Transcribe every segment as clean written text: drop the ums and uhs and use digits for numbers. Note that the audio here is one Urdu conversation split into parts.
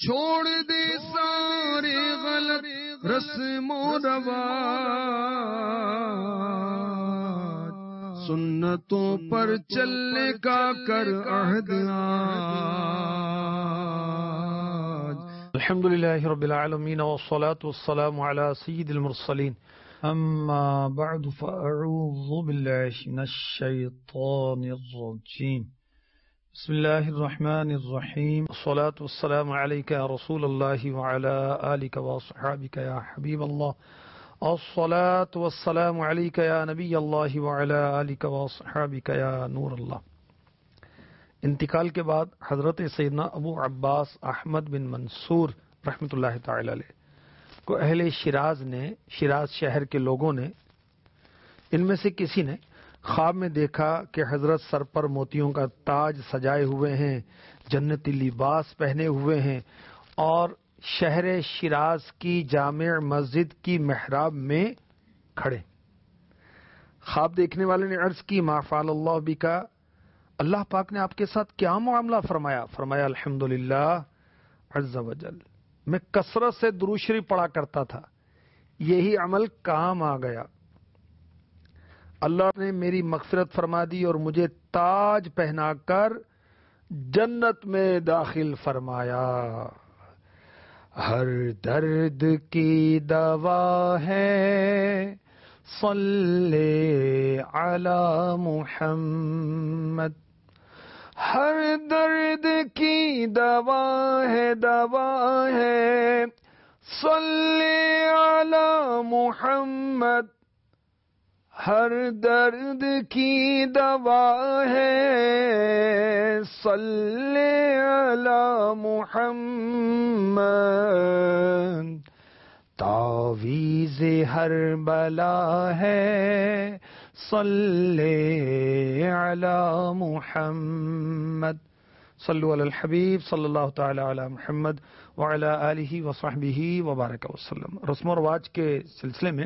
چھوڑ دے سارے غلط رسم و رواج، سنتوں پر چلنے کا کر عہد آج۔ الحمدللہ رب العالمین والصلاة والسلام علی سید المرسلین، اما بعد فاعوذ باللہ من الشیطان الرجیم، بسم اللہ الرحمن الرحیم، الصلاة والسلام علیک یا رسول اللہ وعلی آلک واصحابک یا حبیب اللہ، الصلاة والسلام علیک یا نبی اللہ وعلی آلک واصحابک یا نور اللہ۔ انتقال کے بعد حضرت سیدنا ابو عباس احمد بن منصور رحمۃ اللہ تعالی علیہ کو اہل شیراز شہر کے لوگوں نے، ان میں سے کسی نے خواب میں دیکھا کہ حضرت سر پر موتیوں کا تاج سجائے ہوئے ہیں، جنتی لباس پہنے ہوئے ہیں اور شہر شیراز کی جامع مسجد کی محراب میں کھڑے۔ خواب دیکھنے والے نے عرض کی، ما فعل اللہ بکا، اللہ پاک نے آپ کے ساتھ کیا معاملہ فرمایا؟ فرمایا الحمدللہ عز وجل، میں کثرت سے درود شریف پڑھا کرتا تھا، یہی عمل کام آ گیا، اللہ نے میری مغفرت فرما دی اور مجھے تاج پہنا کر جنت میں داخل فرمایا۔ ہر درد کی دوا ہے صلی علی محمد، ہر درد کی دوا ہے صلی علی محمد، ہر درد کی دوا ہے صلی علی محمد، تعویذ ہر بلا ہے صلی علی محمد، صلو علی الحبیب صلی اللہ تعالی علی محمد وعلی آلہ وصحبہ وبارک وسلم۔ رسم و رواج کے سلسلے میں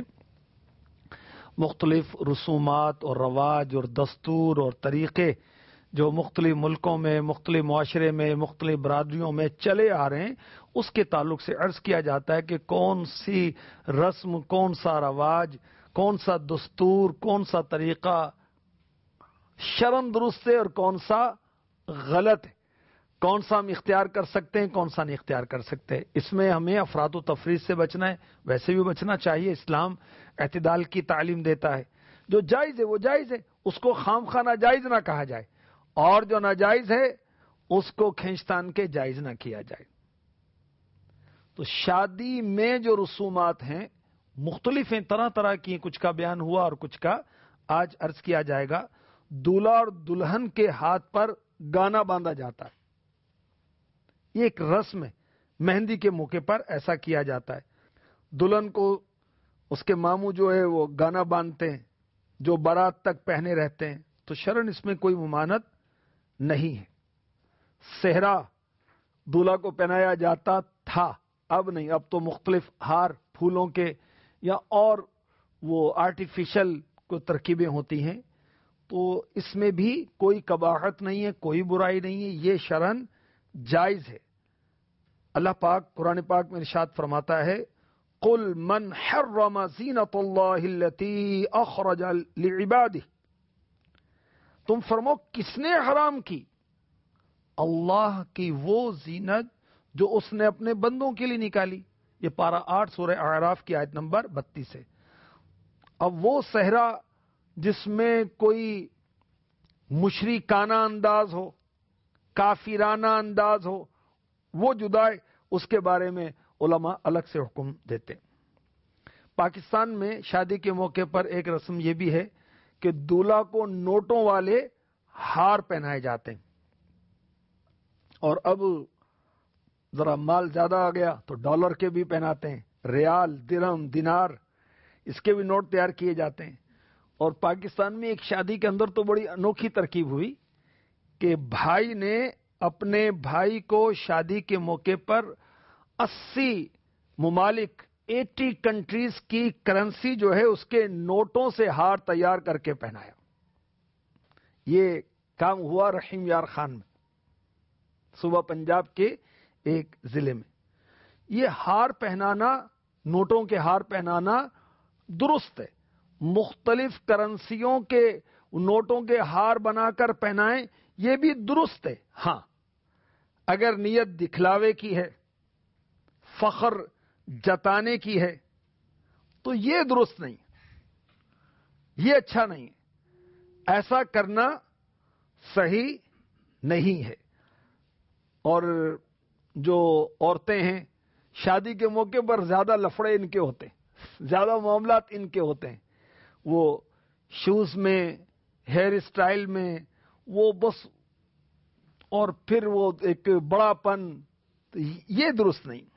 مختلف رسومات اور رواج اور دستور اور طریقے جو مختلف ملکوں میں، مختلف معاشرے میں، مختلف برادریوں میں چلے آ رہے ہیں، اس کے تعلق سے عرض کیا جاتا ہے کہ کون سی رسم، کون سا رواج، کون سا دستور، کون سا طریقہ شرعاً درست ہے اور کون سا غلط ہے، کون سا ہم اختیار کر سکتے ہیں، کون سا نہیں اختیار کر سکتے۔ اس میں ہمیں افراط و تفریط سے بچنا ہے، ویسے بھی بچنا چاہیے، اسلام اعتدال کی تعلیم دیتا ہے، جو جائز ہے وہ جائز ہے، اس کو خام خواہ ناجائز نہ کہا جائے، اور جو ناجائز ہے اس کو کھینچتان کے جائز نہ کیا جائے۔ تو شادی میں جو رسومات ہیں مختلف ہیں، طرح طرح کی، کچھ کا بیان ہوا اور کچھ کا آج عرض کیا جائے گا۔ دولہا اور دلہن کے ہاتھ پر گانا باندھا جاتا ہے، یہ ایک رسم ہے، مہندی کے موقع پر ایسا کیا جاتا ہے۔ دلہن کو اس کے ماموں جو ہے وہ گانا باندھتے ہیں، جو بارات تک پہنے رہتے ہیں، تو شرعاً اس میں کوئی ممانعت نہیں ہے۔ صحرا دولہا کو پہنایا جاتا تھا، اب نہیں، اب تو مختلف ہار پھولوں کے یا اور وہ آرٹیفیشل کو ترکیبیں ہوتی ہیں، تو اس میں بھی کوئی قباحت نہیں ہے، کوئی برائی نہیں ہے، یہ شرعاً جائز ہے۔ اللہ پاک قرآن پاک میں ارشاد فرماتا ہے، قل من حرم زینۃ اللہ التی اخرج لعبادہ، تم فرماؤ کس نے حرام کی اللہ کی وہ زینت جو اس نے اپنے بندوں کے لیے نکالی۔ یہ پارہ 8 سورہ اعراف کی آیت نمبر 32 ہے۔ اب وہ صحرا جس میں کوئی مشرکانہ انداز ہو، کافرانہ انداز ہو، وہ جدا ہے، اس کے بارے میں علماء الگ سے حکم دیتے ہیں۔ پاکستان میں شادی کے موقع پر ایک رسم یہ بھی ہے کہ دولہا کو نوٹوں والے ہار پہنائے جاتے ہیں، اور اب ذرا مال زیادہ آ گیا تو ڈالر کے بھی پہناتے ہیں، ریال، درہم، دینار، اس کے بھی نوٹ تیار کیے جاتے ہیں۔ اور پاکستان میں ایک شادی کے اندر تو بڑی انوکھی ترکیب ہوئی کہ بھائی نے اپنے بھائی کو شادی کے موقع پر 80 ممالک 80 کنٹریز کی کرنسی جو ہے اس کے نوٹوں سے ہار تیار کر کے پہنایا۔ یہ کام ہوا رحیم یار خان میں، صوبہ پنجاب کے ایک ضلع میں. یہ ہار پہنانا، نوٹوں کے ہار پہنانا درست ہے. مختلف کرنسیوں کے نوٹوں کے ہار بنا کر پہنائیں، یہ بھی درست ہے. ہاں، اگر نیت دکھلاوے کی ہے، فخر جتانے کی ہے، تو یہ درست نہیں، یہ اچھا نہیں. ایسا کرنا صحیح نہیں ہے. اور جو عورتیں ہیں، شادی کے موقع پر زیادہ لفڑے ان کے ہوتے ہیں، زیادہ معاملات ان کے ہوتے ہیں. وہ شوز میں، ہیئر اسٹائل میں، وہ بس، اور پھر وہ ایک بڑا پن، یہ درست نہیں.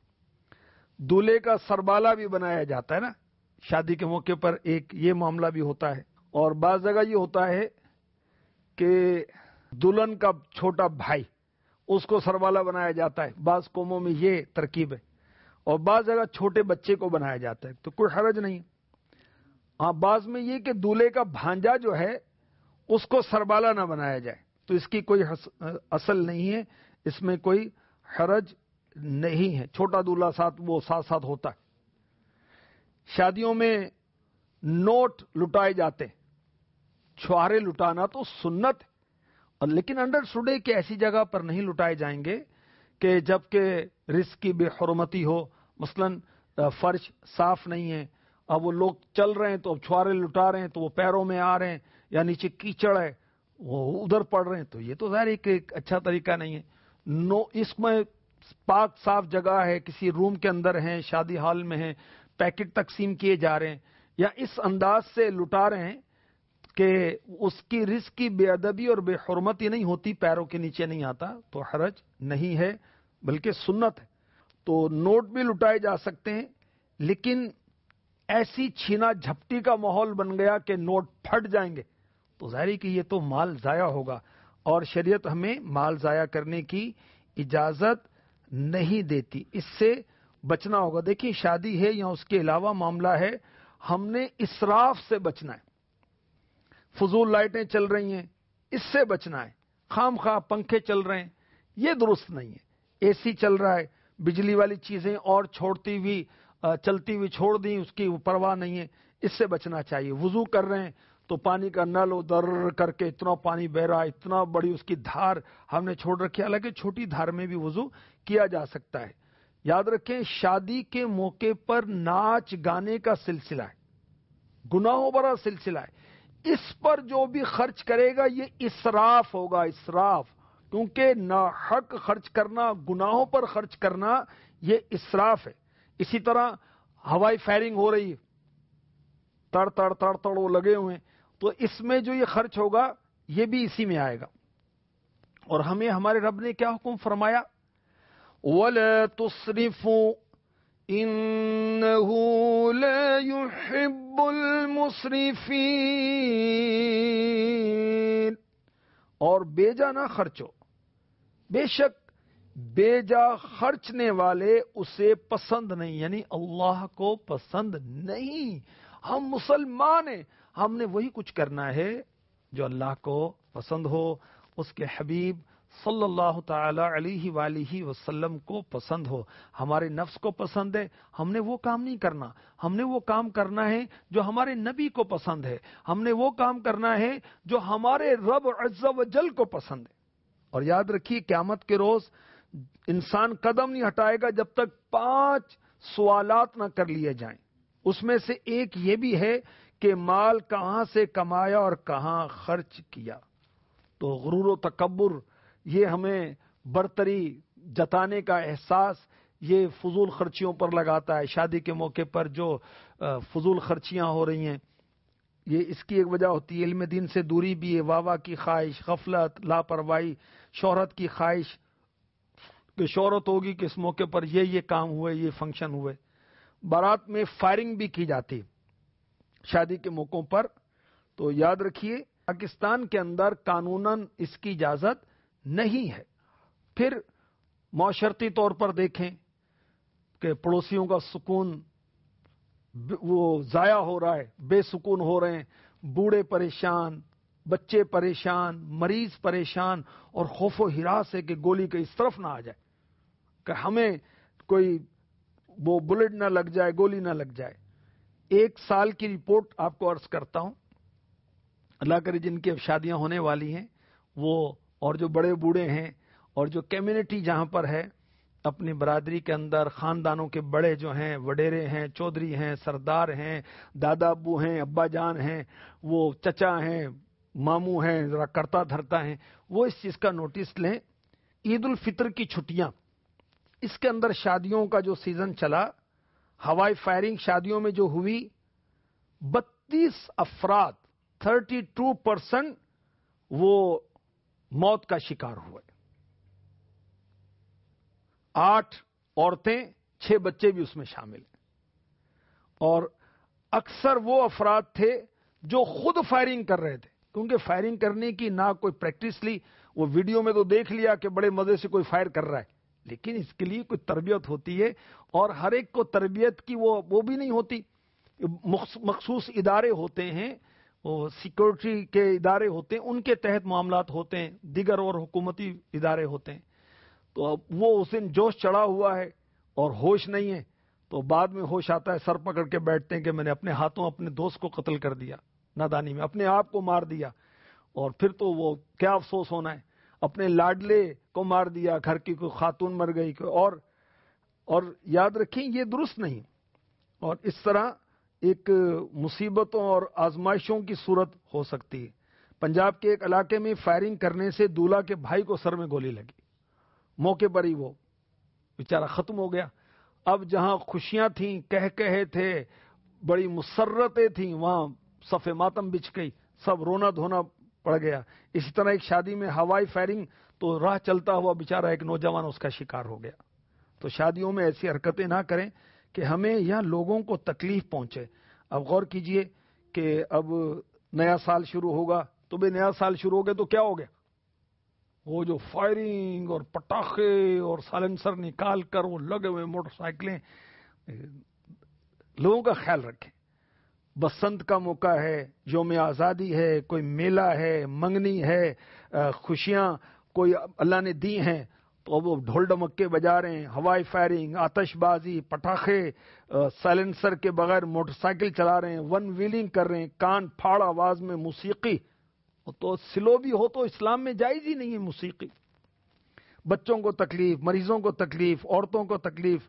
دولہے کا سربالہ بھی بنایا جاتا ہے نا شادی کے موقع پر، ایک یہ معاملہ بھی ہوتا ہے. اور بعض جگہ یہ ہوتا ہے کہ دلہن کا چھوٹا بھائی، اس کو سربالہ بنایا جاتا ہے. بعض قوموں میں یہ ترکیب ہے. اور بعض جگہ چھوٹے بچے کو بنایا جاتا ہے، تو کوئی حرج نہیں. ہاں، بعض میں یہ کہ دولہے کا بھانجا جو ہے اس کو سربالہ نہ بنایا جائے، تو اس کی کوئی اصل نہیں ہے، اس میں کوئی حرج نہیں ہے. چھوٹا دولہا ساتھ ساتھ ہوتا ہے. شادیوں میں نوٹ لٹائے جاتے ہیں، چھوارے لٹانا تو سنت ہے، لیکن انڈرسٹوڈ ہے کہ ایسی جگہ پر نہیں لٹائے جائیں گے کہ جبکہ رزق کی بے حرمتی ہو. مثلا فرش صاف نہیں ہے، اب وہ لوگ چل رہے ہیں تو اب چھوارے لٹا رہے ہیں، تو وہ پیروں میں آ رہے ہیں، یا نیچے کیچڑ ہے وہ ادھر پڑ رہے ہیں، تو یہ تو ظاہر ایک اچھا طریقہ نہیں ہے. اس میں پاک صاف جگہ ہے، کسی روم کے اندر ہیں، شادی ہال میں ہیں، پیکٹ تقسیم کیے جا رہے ہیں، یا اس انداز سے لٹا رہے ہیں کہ اس کی رزق کی بے ادبی اور بے حرمتی نہیں ہوتی، پیروں کے نیچے نہیں آتا، تو حرج نہیں ہے، بلکہ سنت ہے. تو نوٹ بھی لٹائے جا سکتے ہیں، لیکن ایسی چھینا جھپٹی کا ماحول بن گیا کہ نوٹ پھٹ جائیں گے، تو ظاہر ہے کہ یہ تو مال ضائع ہوگا، اور شریعت ہمیں مال ضائع کرنے کی اجازت نہیں دیتی. اس سے بچنا ہوگا. دیکھیے، شادی ہے یا اس کے علاوہ معاملہ ہے، ہم نے اسراف سے بچنا ہے. فضول لائٹیں چل رہی ہیں، اس سے بچنا ہے. خام خواہ پنکھے چل رہے ہیں، یہ درست نہیں ہے. اے سی چل رہا ہے، بجلی والی چیزیں اور چلتی ہوئی چھوڑ دیں، اس کی پرواہ نہیں ہے، اس سے بچنا چاہیے. وضو کر رہے ہیں تو پانی کا نل ادھر کر کے اتنا پانی بہ رہا ہے، اتنا بڑی اس کی دھار ہم نے چھوڑ رکھی ہے. حالانکہ چھوٹی دھار میں بھی وضو کیا جا سکتا ہے. یاد رکھیں، شادی کے موقع پر ناچ گانے کا سلسلہ ہے، گناہوں بھرا سلسلہ ہے. اس پر جو بھی خرچ کرے گا یہ اسراف ہوگا، اسراف. کیونکہ ناحق خرچ کرنا، گناہوں پر خرچ کرنا، یہ اسراف ہے. اسی طرح ہوائی فائرنگ ہو رہی ہے، تڑ تڑ تڑ تڑ وہ لگے ہوئے ہیں، تو اس میں جو یہ خرچ ہوگا یہ بھی اسی میں آئے گا. اور ہمیں ہمارے رب نے کیا حکم فرمایا؟ وَلَا تُسْرِفُوا إِنَّهُ لَا يُحِبُّ الْمُسْرِفِينَ. اور بیجا نہ خرچو، بے شک بیجا خرچنے والے اسے پسند نہیں، یعنی اللہ کو پسند نہیں. ہم مسلمان ہیں، ہم نے وہی کچھ کرنا ہے جو اللہ کو پسند ہو، اس کے حبیب صلی اللہ تعالی علیہ وآلہ وسلم کو پسند ہو. ہمارے نفس کو پسند ہے، ہم نے وہ کام نہیں کرنا. ہم نے وہ کام کرنا ہے جو ہمارے نبی کو پسند ہے. ہم نے وہ کام کرنا ہے جو ہمارے رب عز و جل کو پسند ہے. اور یاد رکھیے، قیامت کے روز انسان قدم نہیں ہٹائے گا جب تک 5 سوالات نہ کر لیے جائیں. اس میں سے ایک یہ بھی ہے کہ مال کہاں سے کمایا اور کہاں خرچ کیا. تو غرور و تکبر، یہ ہمیں برتری جتانے کا احساس یہ فضول خرچیوں پر لگاتا ہے. شادی کے موقع پر جو فضول خرچیاں ہو رہی ہیں، یہ اس کی ایک وجہ ہوتی ہے علم دین سے دوری بھی ہے، واہ کی خواہش، غفلت، لاپرواہی، شہرت کی خواہش کہ شہرت ہوگی کہ اس موقع پر یہ کام ہوئے، یہ فنکشن ہوئے. بارات میں فائرنگ بھی کی جاتی شادی کے موقعوں پر. تو یاد رکھیے، پاکستان کے اندر قانوناً اس کی اجازت نہیں ہے. پھر معاشرتی طور پر دیکھیں کہ پڑوسیوں کا سکون وہ ضائع ہو رہا ہے، بے سکون ہو رہے ہیں، بوڑھے پریشان، بچے پریشان، مریض پریشان، اور خوف و ہراس ہے کہ گولی کے اس طرف نہ آ جائے. کہ ہمیں کوئی وہ بلٹ نہ لگ جائے، گولی نہ لگ جائے۔ 1 سال کی رپورٹ آپ کو عرض کرتا ہوں، اللہ کرے جن کی اب شادیاں ہونے والی ہیں وہ، اور جو بڑے بوڑھے ہیں اور جو کمیونٹی جہاں پر ہے اپنی برادری کے اندر، خاندانوں کے بڑے جو ہیں، وڈیرے ہیں، چودھری ہیں، سردار ہیں، دادا ابو ہیں، ابا جان ہیں، وہ چچا ہیں، ماموں ہیں، ذرا کرتا دھرتا ہیں، وہ اس چیز کا نوٹس لیں۔ عید الفطر کی چھٹیاں، اس کے اندر شادیوں کا جو سیزن چلا، ہوائی فائرنگ شادیوں میں جو ہوئی، 32 افراد 32% وہ موت کا شکار ہوئے، 8 عورتیں 6 بچے بھی اس میں شامل ہیں، اور اکثر وہ افراد تھے جو خود فائرنگ کر رہے تھے، کیونکہ فائرنگ کرنے کی نہ کوئی پریکٹس لی، وہ ویڈیو میں تو دیکھ لیا کہ بڑے مزے سے کوئی فائر کر رہا ہے، لیکن اس کے لیے کوئی تربیت ہوتی ہے، اور ہر ایک کو تربیت کی وہ بھی نہیں ہوتی۔ مخصوص ادارے ہوتے ہیں، وہ سیکورٹی کے ادارے ہوتے ہیں، ان کے تحت معاملات ہوتے ہیں، دیگر اور حکومتی ادارے ہوتے ہیں، تو اب وہ اس دن جوش چڑھا ہوا ہے اور ہوش نہیں ہے، تو بعد میں ہوش آتا ہے، سر پکڑ کے بیٹھتے ہیں کہ میں نے اپنے ہاتھوں اپنے دوست کو قتل کر دیا، نادانی میں اپنے آپ کو مار دیا، اور پھر تو وہ کیا افسوس ہونا ہے، اپنے لاڈلے کو مار دیا، گھر کی کوئی خاتون مر گئی، اور یاد رکھیں یہ درست نہیں، اور اس طرح ایک مصیبتوں اور آزمائشوں کی صورت ہو سکتی ہے۔ پنجاب کے ایک علاقے میں فائرنگ کرنے سے دولہا کے بھائی کو سر میں گولی لگی، موقع پر ہی وہ بیچارہ ختم ہو گیا۔ اب جہاں خوشیاں تھیں، کہے تھے، بڑی مسرتیں تھیں، وہاں صف ماتم بچھ گئی، سب رونا دھونا پڑ گیا۔ اسی طرح ایک شادی میں ہوائی فائرنگ، تو راہ چلتا ہوا بیچارہ ایک نوجوان اس کا شکار ہو گیا۔ تو شادیوں میں ایسی حرکتیں نہ کریں کہ ہمیں یا لوگوں کو تکلیف پہنچے۔ اب غور کیجئے کہ اب نیا سال شروع ہوگا، تو نیا سال شروع ہو گیا تو کیا ہو گیا؟ وہ جو فائرنگ اور پٹاخے اور سائلنسر نکال کر وہ لگے ہوئے موٹر سائیکلیں، لوگوں کا خیال رکھیں۔ بسنت کا موقع ہے، یوم آزادی ہے، کوئی میلہ ہے، منگنی ہے، خوشیاں کوئی اللہ نے دی ہیں، تو وہ ڈھول ڈمکے بجا رہے ہیں، ہوائی فائرنگ، آتش بازی، پٹاخے، سائلنسر کے بغیر موٹر سائیکل چلا رہے ہیں، ون ویلنگ کر رہے ہیں، کان پھاڑ آواز میں موسیقی، تو سلو بھی ہو تو اسلام میں جائز ہی نہیں ہے موسیقی۔ بچوں کو تکلیف، مریضوں کو تکلیف، عورتوں کو تکلیف،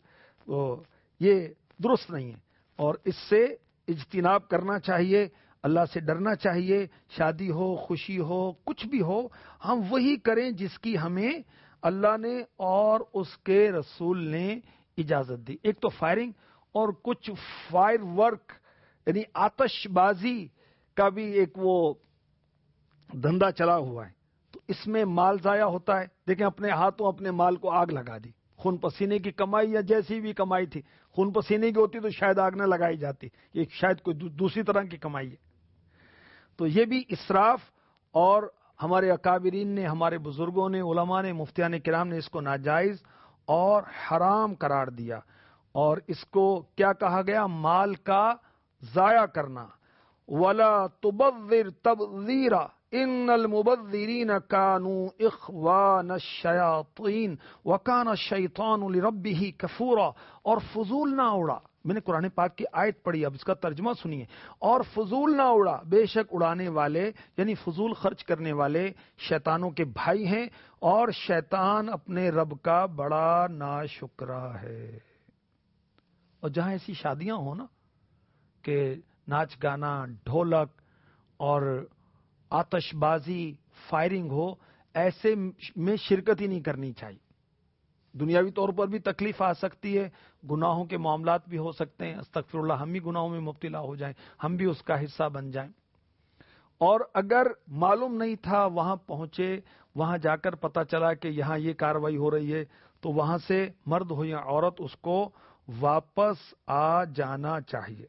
یہ درست نہیں ہے، اور اس سے اجتناب کرنا چاہیے، اللہ سے ڈرنا چاہیے۔ شادی ہو، خوشی ہو، کچھ بھی ہو، ہم وہی کریں جس کی ہمیں اللہ نے اور اس کے رسول نے اجازت دی۔ ایک تو فائرنگ، اور کچھ فائر ورک یعنی آتش بازی کا بھی ایک وہ دھندا چلا ہوا ہے، تو اس میں مال ضائع ہوتا ہے۔ دیکھیں اپنے ہاتھوں اپنے مال کو آگ لگا دی، خون پسینے کی کمائی یا جیسی بھی کمائی تھی، خون پسینے کی ہوتی تو شاید آگ نہ لگائی جاتی، یہ شاید کوئی دوسری طرح کی کمائی ہے۔ تو یہ بھی اسراف، اور ہمارے اکابرین نے، ہمارے بزرگوں نے، علماء نے، مفتیان کرام نے اس کو ناجائز اور حرام قرار دیا، اور اس کو کیا کہا گیا؟ مال کا ضائع کرنا۔ وَلَا تُبَذِّرْ تَبْذِيرًا ان المبذرین کانوا اخوان الشیاطین وکان الشیطان لربہ کفورا۔ اور فضول نہ اڑا، میں نے قرآن پاک کی آیت پڑھی، اب اس کا ترجمہ سنیے، اور فضول نہ اڑا، بے شک اڑانے والے یعنی فضول خرچ کرنے والے شیطانوں کے بھائی ہیں، اور شیطان اپنے رب کا بڑا ناشکرا ہے۔ اور جہاں ایسی شادیاں ہوں نا کہ ناچ گانا، ڈھولک اور آتش بازی، فائرنگ ہو، ایسے میں شرکت ہی نہیں کرنی چاہیے۔ دنیاوی طور پر بھی تکلیف آ سکتی ہے، گناہوں کے معاملات بھی ہو سکتے ہیں، استغفر اللہ، ہم بھی گناہوں میں مبتلا ہو جائیں، ہم بھی اس کا حصہ بن جائیں۔ اور اگر معلوم نہیں تھا، وہاں پہنچے، وہاں جا کر پتہ چلا کہ یہاں یہ کارروائی ہو رہی ہے، تو وہاں سے مرد ہو یا عورت اس کو واپس آ جانا چاہیے۔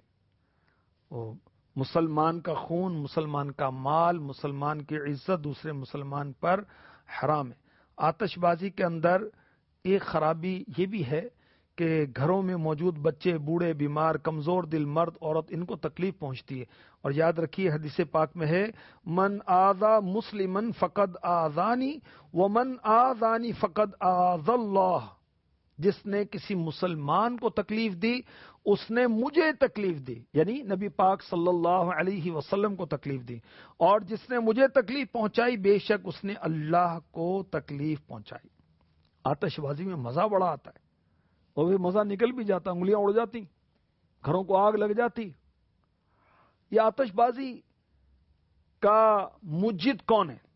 مسلمان کا خون، مسلمان کا مال، مسلمان کی عزت دوسرے مسلمان پر حرام ہے۔ آتش بازی کے اندر ایک خرابی یہ بھی ہے کہ گھروں میں موجود بچے، بوڑھے، بیمار، کمزور دل، مرد، عورت، ان کو تکلیف پہنچتی ہے۔ اور یاد رکھیے حدیث پاک میں ہے، من آذا مسلمن فقد آذانی ومن آذانی فقد آذ اللہ۔ جس نے کسی مسلمان کو تکلیف دی اس نے مجھے تکلیف دی، یعنی نبی پاک صلی اللہ علیہ وسلم کو تکلیف دی، اور جس نے مجھے تکلیف پہنچائی بے شک اس نے اللہ کو تکلیف پہنچائی۔ آتش بازی میں مزہ بڑا آتا ہے، اور وہ مزہ نکل بھی جاتا، انگلیاں اڑ جاتی، گھروں کو آگ لگ جاتی۔ یہ آتش بازی کا مجد کون ہے؟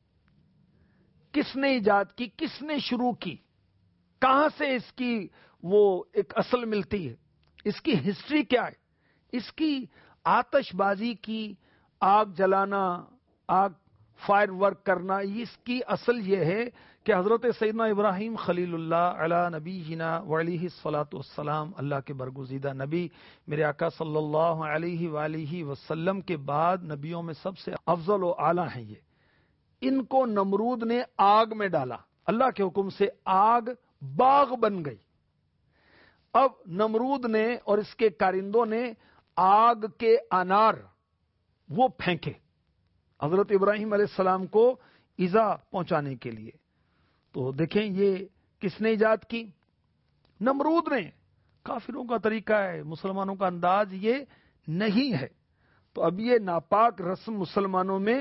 کس نے ایجاد کی؟ کس نے شروع کی؟ کہاں سے اس کی وہ ایک اصل ملتی ہے؟ اس کی ہسٹری کیا ہے؟ اس کی آتش بازی کی، آگ جلانا، آگ فائر ورک کرنا، اس کی اصل یہ ہے کہ حضرت سیدنا ابراہیم خلیل اللہ علی نبینا وعلیہ الصلاۃ والسلام، اللہ کے برگزیدہ نبی، میرے آقا صلی اللہ علیہ وآلہ وسلم کے بعد نبیوں میں سب سے افضل و اعلیٰ ہیں یہ۔ ان کو نمرود نے آگ میں ڈالا، اللہ کے حکم سے آگ باغ بن گئی۔ اب نمرود نے اور اس کے کارندوں نے آگ کے انار وہ پھینکے حضرت ابراہیم علیہ السلام کو ایذا پہنچانے کے لیے۔ تو دیکھیں یہ کس نے ایجاد کی؟ نمرود نے۔ کافروں کا طریقہ ہے، مسلمانوں کا انداز یہ نہیں ہے۔ تو اب یہ ناپاک رسم مسلمانوں میں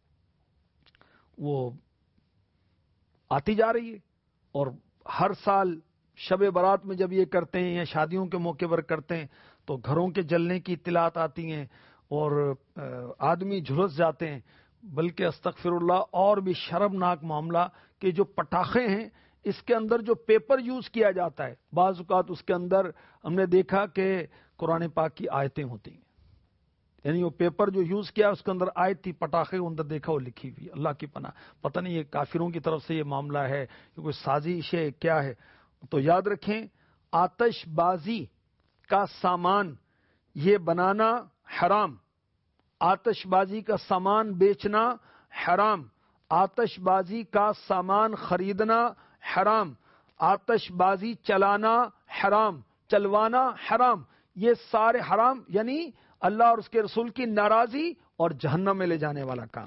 وہ آتی جا رہی ہے، اور ہر سال شب برات میں جب یہ کرتے ہیں یا شادیوں کے موقع پر کرتے ہیں تو گھروں کے جلنے کی اطلاعات آتی ہیں اور آدمی جھلس جاتے ہیں۔ بلکہ استغفر اللہ، اور بھی شرمناک معاملہ کہ جو پٹاخے ہیں اس کے اندر جو پیپر یوز کیا جاتا ہے، بعض اوقات اس کے اندر ہم نے دیکھا کہ قرآن پاک کی آیتیں ہوتی ہیں، یعنی وہ پیپر جو یوز کیا اس کے اندر آیت تھی، پٹاخے کے اندر دیکھا وہ لکھی ہوئی۔ اللہ کی پناہ، پتہ نہیں یہ کافروں کی طرف سے یہ معاملہ ہے کہ کوئی سازش ہے کیا ہے۔ تو یاد رکھیں، آتش بازی کا سامان یہ بنانا حرام، آتش بازی کا سامان بیچنا حرام، آتش بازی کا سامان خریدنا حرام، آتش بازی چلانا حرام، چلوانا حرام، یہ سارے حرام، یعنی اللہ اور اس کے رسول کی ناراضی اور جہنم میں لے جانے والا کام۔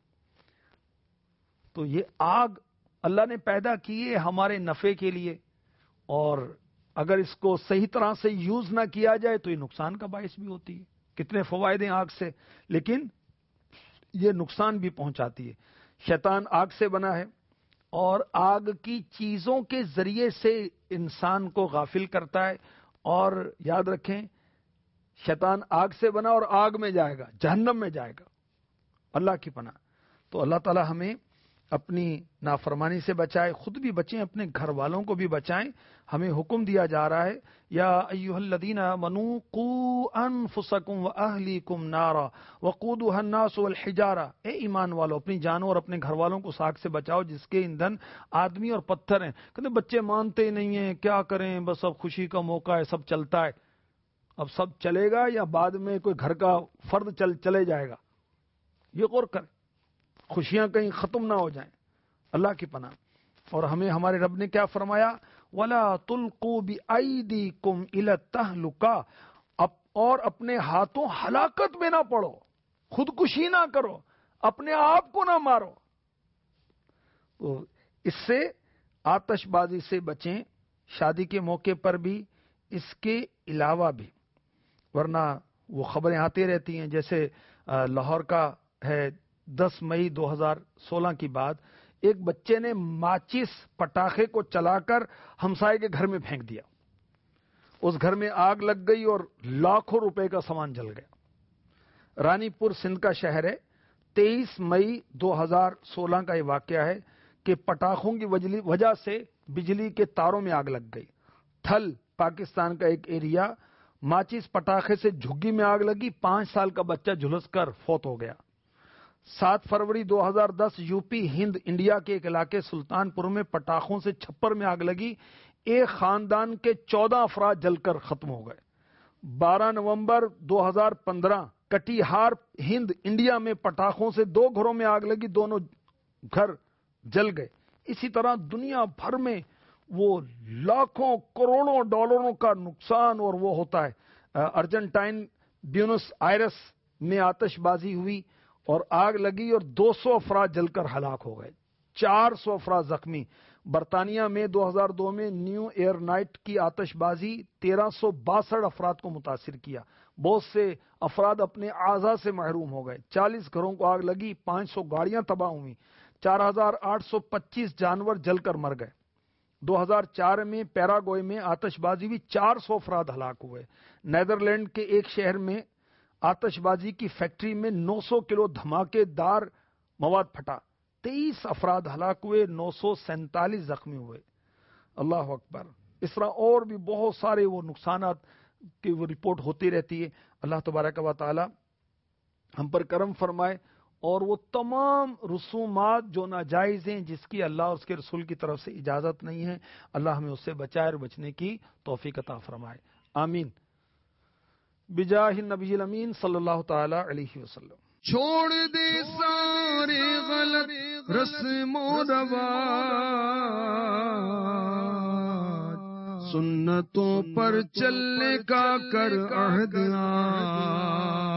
تو یہ آگ اللہ نے پیدا کی ہے ہمارے نفع کے لیے، اور اگر اس کو صحیح طرح سے یوز نہ کیا جائے تو یہ نقصان کا باعث بھی ہوتی ہے۔ کتنے فوائد ہیں آگ سے، لیکن یہ نقصان بھی پہنچاتی ہے۔ شیطان آگ سے بنا ہے، اور آگ کی چیزوں کے ذریعے سے انسان کو غافل کرتا ہے۔ اور یاد رکھیں، شیطان آگ سے بنا اور آگ میں جائے گا، جہنم میں جائے گا، اللہ کی پناہ۔ تو اللہ تعالی ہمیں اپنی نافرمانی سے بچائے، خود بھی بچیں، اپنے گھر والوں کو بھی بچائیں۔ ہمیں حکم دیا جا رہا ہے، یا ایھا الذین آمنوا قوا انفسکم واہلیکم نارا وقودھا الناس والحجارہ، اے ایمان والو اپنی جانوں اور اپنے گھر والوں کو آگ سے بچاؤ جس کے ایندھن آدمی اور پتھر ہیں۔ کہتے بچے مانتے ہی نہیں ہیں، کیا کریں، بس اب خوشی کا موقع ہے، سب چلتا ہے۔ اب سب چلے گا یا بعد میں کوئی گھر کا فرد چلے جائے گا، یہ غور کریں، خوشیاں کہیں ختم نہ ہو جائیں، اللہ کی پناہ۔ اور ہمیں ہمارے رب نے کیا فرمایا؟ وَلَا تُلْقُوا بِأَيْدِيكُمْ إِلَى التَّهْلُكَةِ، اور اپنے ہاتھوں ہلاکت میں نہ پڑو، خودکشی نہ کرو، اپنے آپ کو نہ مارو۔ تو اس سے آتش بازی سے بچیں، شادی کے موقع پر بھی، اس کے علاوہ بھی، ورنہ وہ خبریں آتی رہتی ہیں۔ جیسے لاہور کا ہے 10 مئی 2016 کی بات، ایک بچے نے ماچس پٹاخے کو چلا کر ہمسائے کے گھر میں پھینک دیا، اس گھر میں آگ لگ گئی اور لاکھوں روپے کا سامان جل گیا۔ رانی پور سندھ کا شہر ہے، 23 مئی 2016 کا یہ واقعہ ہے کہ پٹاخوں کی وجہ سے بجلی کے تاروں میں آگ لگ گئی۔ تھل پاکستان کا ایک ایریا، ماچس پٹاخے سے جھگی میں آگ لگی، 5 سال کا بچہ جھلس کر فوت ہو گیا۔ 7 فروری 2010 یو پی ہند انڈیا کے ایک علاقے سلطان پور میں پٹاخوں سے چھپر میں آگ لگی، ایک خاندان کے 14 افراد جل کر ختم ہو گئے۔ 12 نومبر 2015 کٹیہار ہند انڈیا میں پٹاخوں سے 2 گھروں میں آگ لگی، دونوں گھر جل گئے۔ اسی طرح دنیا بھر میں وہ لاکھوں کروڑوں ڈالروں کا نقصان، اور وہ ہوتا ہے۔ ارجنٹائن بیونس آئرس میں آتش بازی ہوئی اور آگ لگی اور 200 افراد جل کر ہلاک ہو گئے، 400 افراد زخمی۔ برطانیہ میں 2002 میں نیو ایئر نائٹ کی آتش بازی 1362 افراد کو متاثر کیا، بہت سے افراد اپنے اعضاء سے محروم ہو گئے، 40 گھروں کو آگ لگی، 500 گاڑیاں تباہ ہوئیں، 4825 جانور جل کر مر گئے۔ 2004 میں پیراگوئے میں آتش بازی بھی 400 افراد ہلاک ہوئے۔ نیدرلینڈ کے ایک شہر میں آتش بازی کی فیکٹری میں 900 کلو دھماکے دار مواد پھٹا، 23 افراد ہلاک ہوئے، 947 زخمی ہوئے۔ اللہ اکبر۔ اس طرح اور بھی بہت سارے وہ نقصانات کی وہ رپورٹ ہوتی رہتی ہے۔ اللہ تبارک و تعالی ہم پر کرم فرمائے، اور وہ تمام رسومات جو ناجائز ہیں، جس کی اللہ اور اس کے رسول کی طرف سے اجازت نہیں ہے، اللہ ہمیں اس سے بچائے اور بچنے کی توفیق عطا فرمائے، آمین۔ بجاہ النبی الامین صلی اللہ تعالی علیہ وسلم۔ چھوڑ دے سارے غلط رسم و رواج، سنتوں پر چلنے کا کر عہد آج۔